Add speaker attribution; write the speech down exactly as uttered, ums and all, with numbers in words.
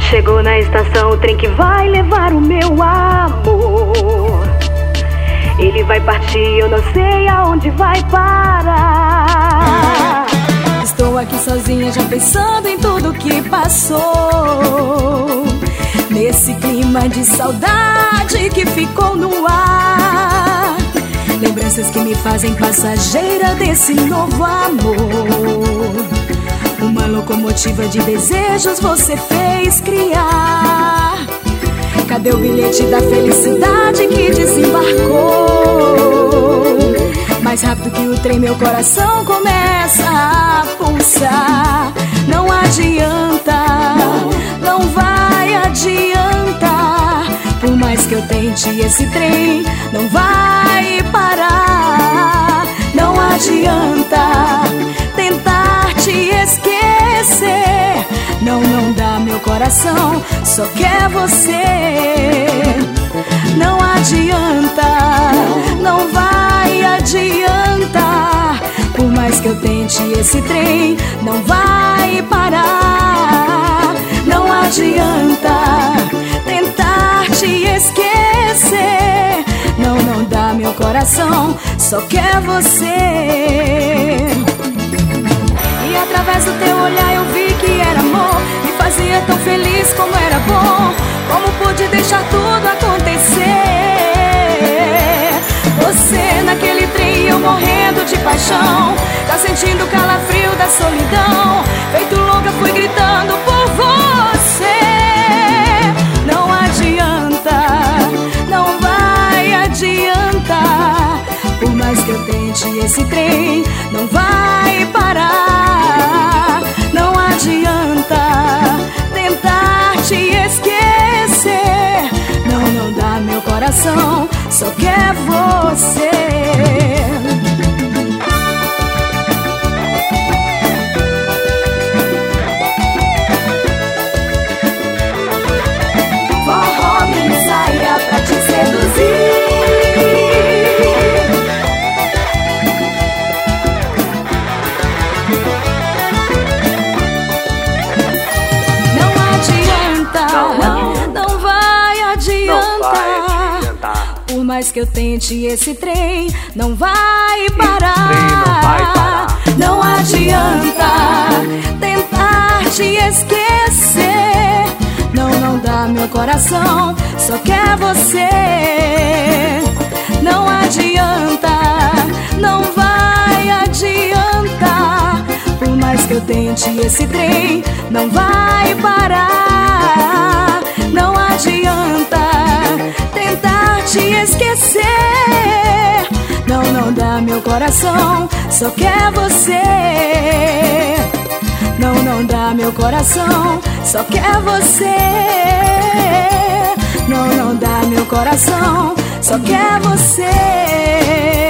Speaker 1: Chegou na estação o trem que vai levar o meu amor. Ele vai partir, eu não sei aonde vai parar.
Speaker 2: Estou aqui sozinha já pensando em tudo que passou, nesse clima de saudade que ficou no ar. Lembranças que me fazem passageira desse novo amor. Uma locomotiva de desejos você fez criar. Cadê o bilhete da felicidade que desembarcou? Mais rápido que o trem meu coração começa a pulsar. Não adianta, não vai adiantar. Por mais que eu tente, esse trem não vai parar. Não adianta tentar te esquecer. Não, não dá, meu coração só quer você. Não adianta, não vai adiantar. Por mais que eu tente, esse trem não vai parar. Não adianta tentar te esquecer. Não, não dá, meu coração só quer você. E através do teu olhar eu vi que era amor. Me fazia tão feliz como era bom. Como pude deixar tudo acontecer? Você naquele trem, eu morrendo de paixão, já sentindo o calafrio da solidão. Feito louca fui gritando por você. Não adianta, não vai adiantar. Por mais que eu tente, esse trem não vai parar. Não adianta tentar te esquecer. Não, não dá, meu coração só quer você. Forró, me saia pra te seduzir. Por mais que eu tente, esse trem não vai parar. Não adianta tentar te esquecer. Não, não dá, meu coração só quer você. Não adianta, não vai adiantar. Por mais que eu tente, esse trem não vai parar. Não adianta tentar te esquecer. Não, não dá, meu coração só quer você. Não, não dá, meu coração só quer você. Não, não dá, meu coração só quer você.